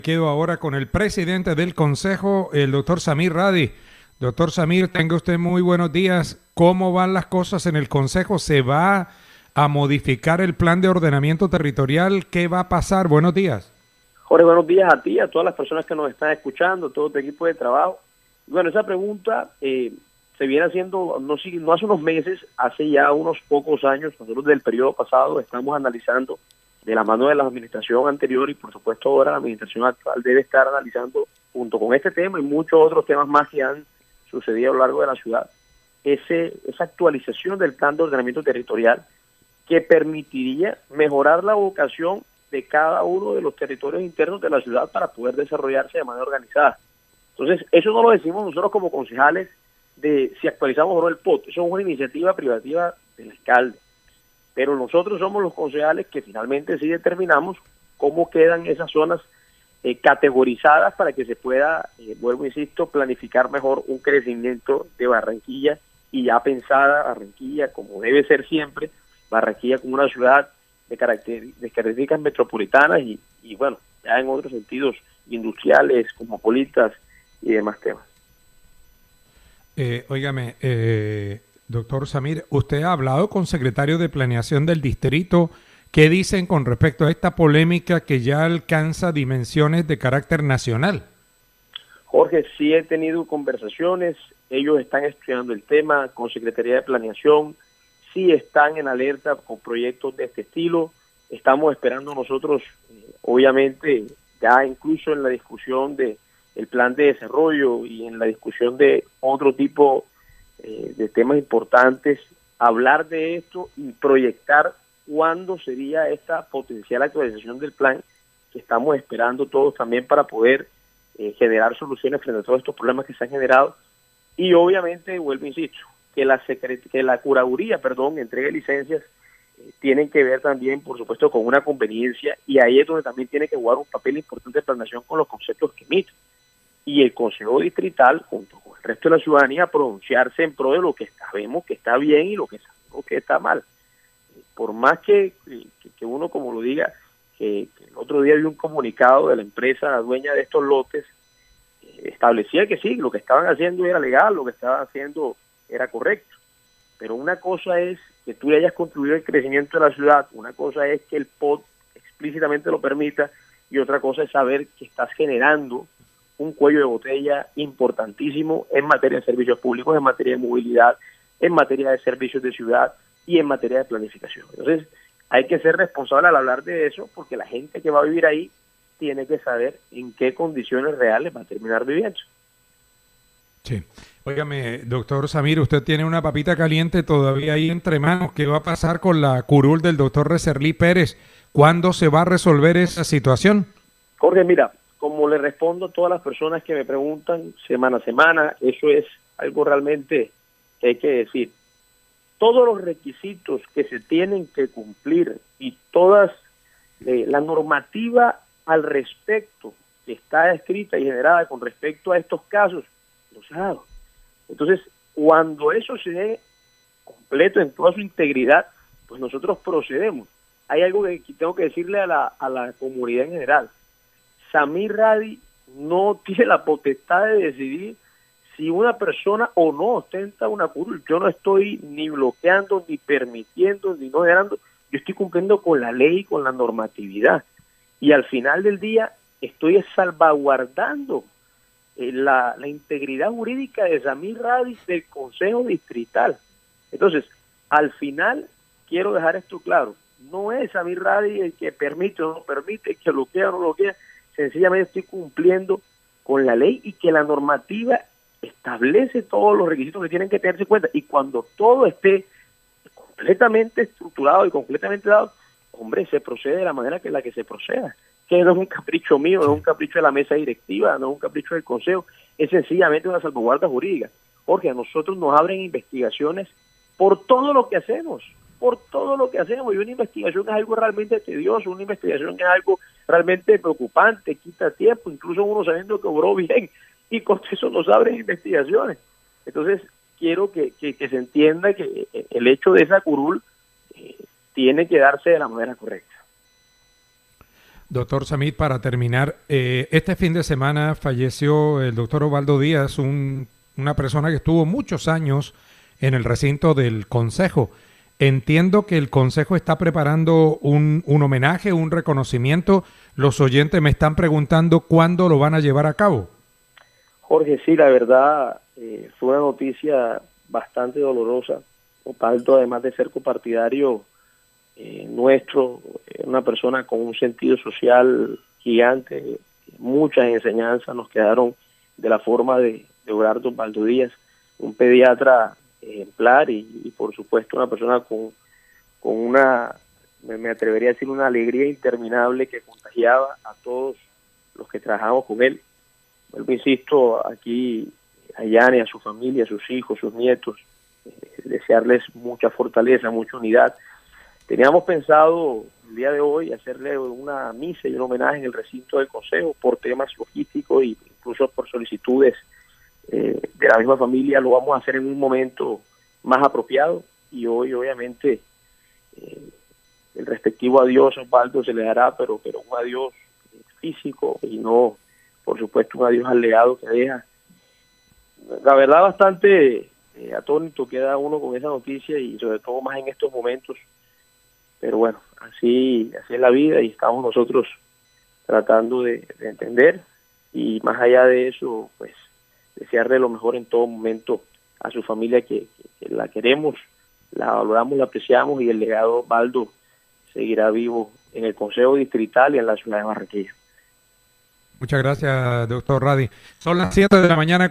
Quedo ahora con el presidente del Consejo, el doctor Samir Radi. Doctor Samir, tenga usted muy buenos días. ¿Cómo van las cosas en el Consejo? ¿Se va a modificar el plan de ordenamiento territorial? ¿Qué va a pasar? Buenos días. Jorge, buenos días a ti, a todas las personas que nos están escuchando, todo tu equipo de trabajo. Bueno, esa pregunta se viene haciendo, no hace unos meses, hace ya unos pocos años. Nosotros del periodo pasado estamos analizando de la mano de la administración anterior y por supuesto ahora la administración actual debe estar analizando junto con este tema y muchos otros temas más que han sucedido a lo largo de la ciudad, esa actualización del plan de ordenamiento territorial que permitiría mejorar la vocación de cada uno de los territorios internos de la ciudad para poder desarrollarse de manera organizada. Entonces, eso no lo decimos nosotros como concejales de si actualizamos o no el POT, eso es una iniciativa privativa del alcalde, pero nosotros somos los concejales que finalmente sí determinamos cómo quedan esas zonas categorizadas para que se pueda, vuelvo insisto, planificar mejor un crecimiento de Barranquilla y ya pensada Barranquilla como debe ser siempre, Barranquilla como una ciudad de características metropolitanas y bueno, ya en otros sentidos industriales, cosmopolitas y demás temas. Óigame, doctor Samir, usted ha hablado con secretario de Planeación del distrito. ¿Qué dicen con respecto a esta polémica que ya alcanza dimensiones de carácter nacional? Jorge, sí he tenido conversaciones, ellos están estudiando el tema con Secretaría de Planeación, sí están en alerta con proyectos de este estilo, estamos esperando nosotros, obviamente, ya incluso en la discusión de el plan de desarrollo y en la discusión de otro tipo de temas importantes, hablar de esto y proyectar cuándo sería esta potencial actualización del plan que estamos esperando todos también para poder generar soluciones frente a todos estos problemas que se han generado. Y obviamente, vuelvo, insisto, que la curaduría, entregue licencias, tienen que ver también, por supuesto, con una conveniencia, y ahí es donde también tiene que jugar un papel importante de planeación con los conceptos que emite. Y el Consejo Distrital, junto con el resto de la ciudadanía, pronunciarse en pro de lo que sabemos que está bien y lo que sabemos que está mal. Por más que uno, como lo diga, que el otro día vi un comunicado de la empresa dueña de estos lotes, establecía que sí, lo que estaban haciendo era legal, lo que estaban haciendo era correcto. Pero una cosa es que tú le hayas contribuido al crecimiento de la ciudad, una cosa es que el POT explícitamente lo permita, y otra cosa es saber que estás generando un cuello de botella importantísimo en materia de servicios públicos, en materia de movilidad, en materia de servicios de ciudad y en materia de planificación. Entonces, hay que ser responsable al hablar de eso, porque la gente que va a vivir ahí tiene que saber en qué condiciones reales va a terminar viviendo. Sí. Óigame, doctor Samir, usted tiene una papita caliente todavía ahí entre manos. ¿Qué va a pasar con la curul del doctor Reserlí Pérez? ¿Cuándo se va a resolver esa situación? Jorge, mira, como le respondo a todas las personas que me preguntan semana a semana, eso es algo realmente que hay que decir. Todos los requisitos que se tienen que cumplir y todas la normativa al respecto que está escrita y generada con respecto a estos casos, no se ha dado. Entonces, cuando eso se dé completo en toda su integridad, pues nosotros procedemos. Hay algo que tengo que decirle a la comunidad en general. Samir Radi no tiene la potestad de decidir si una persona o no ostenta una curul. Yo no estoy ni bloqueando, ni permitiendo, ni no dejando. Yo estoy cumpliendo con la ley y con la normatividad. Y al final del día estoy salvaguardando la integridad jurídica de Samir Radi del Consejo Distrital. Entonces, al final, quiero dejar esto claro. No es Samir Radi el que permite o no permite, el que bloquea o no bloquea. Sencillamente estoy cumpliendo con la ley y que la normativa establece todos los requisitos que tienen que tenerse en cuenta, y cuando todo esté completamente estructurado y completamente dado, hombre, se procede de la manera que la que se proceda, que no es un capricho mío, no es un capricho de la mesa directiva, no es un capricho del consejo, es sencillamente una salvaguarda jurídica. Jorge, a nosotros nos abren investigaciones por todo lo que hacemos, y una investigación es algo realmente tedioso, una investigación es algo realmente preocupante, quita tiempo, incluso uno sabiendo que obró bien, y con eso nos abren investigaciones. Entonces, quiero que se entienda que el hecho de esa curul tiene que darse de la manera correcta. Doctor Samir, para terminar, este fin de semana falleció el doctor Osvaldo Díaz, una persona que estuvo muchos años en el recinto del Consejo. Entiendo que el Consejo está preparando un homenaje, un reconocimiento. Los oyentes me están preguntando cuándo lo van a llevar a cabo. Jorge, sí, la verdad fue una noticia bastante dolorosa. Osvaldo, además de ser copartidario nuestro, una persona con un sentido social gigante, muchas enseñanzas nos quedaron de la forma de Osvaldo Osvaldo Díaz, un pediatra ejemplar y por supuesto una persona con una, me atrevería a decir, una alegría interminable que contagiaba a todos los que trabajamos con él. Vuelvo, insisto, aquí a Yanni, a su familia, a sus hijos, sus nietos, desearles mucha fortaleza, mucha unidad. Teníamos pensado el día de hoy hacerle una misa y un homenaje en el recinto del Consejo por temas logísticos e incluso por solicitudes de la misma familia. Lo vamos a hacer en un momento más apropiado y hoy obviamente el respectivo adiós a Osvaldo se le dará, pero un adiós físico y no, por supuesto, un adiós al legado que deja. La verdad, bastante atónito queda uno con esa noticia y sobre todo más en estos momentos. Pero bueno, así es la vida y estamos nosotros tratando de entender y más allá de eso, pues desearle lo mejor en todo momento a su familia que la queremos, la valoramos, la apreciamos y el legado de Osvaldo seguirá vivo en el Consejo Distrital y en la ciudad de Barranquilla. Muchas gracias, doctor Radi. Son las 7 de la mañana.